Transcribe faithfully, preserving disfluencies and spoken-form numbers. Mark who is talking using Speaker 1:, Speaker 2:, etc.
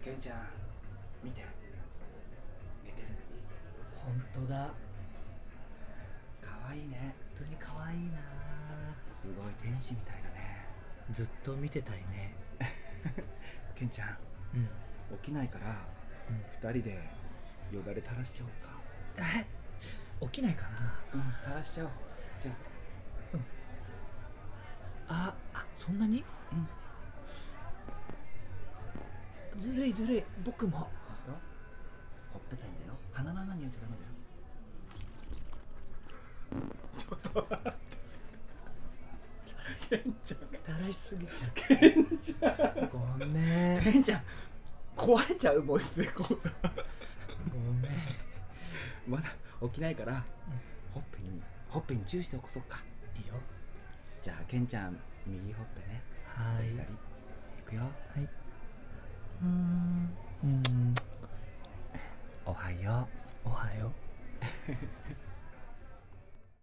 Speaker 1: ケンちゃん見て、寝てる。
Speaker 2: 本当だ。
Speaker 1: かわいいね。
Speaker 2: 本当に可愛いな。
Speaker 1: すごい天使みたいだね。
Speaker 2: ずっと見てたいね。
Speaker 1: ケンちゃん、
Speaker 2: うん。
Speaker 1: 起きないから
Speaker 2: うん。
Speaker 1: 二人でよだれ垂らしちゃおうか。
Speaker 2: え、起きないかな。
Speaker 1: うん、垂らしちゃおう。じゃ
Speaker 2: うん。あ、あ、そんなに？
Speaker 1: あ、うん。
Speaker 2: ずるいずるい、僕も。
Speaker 1: ほんと？ほっぺたいんだよ。鼻の穴に入れちゃダメだよ。ちょっと待って。ケンちゃん。
Speaker 2: 垂らしすぎちゃう。
Speaker 1: ケンちゃん。
Speaker 2: ごめん。
Speaker 1: ケンちゃん、壊れちゃうボイスレコーダー。
Speaker 2: ごめん。
Speaker 1: まだ起きないから、
Speaker 2: うん、
Speaker 1: ほっぺにほっぺにチューして起こそうか。
Speaker 2: いいよ。
Speaker 1: じゃあケンちゃん、右ほっぺね。
Speaker 2: はい。
Speaker 1: 左。いくよ。
Speaker 2: はい。うーん。うん。
Speaker 1: おはよ
Speaker 2: おはよう。
Speaker 1: う。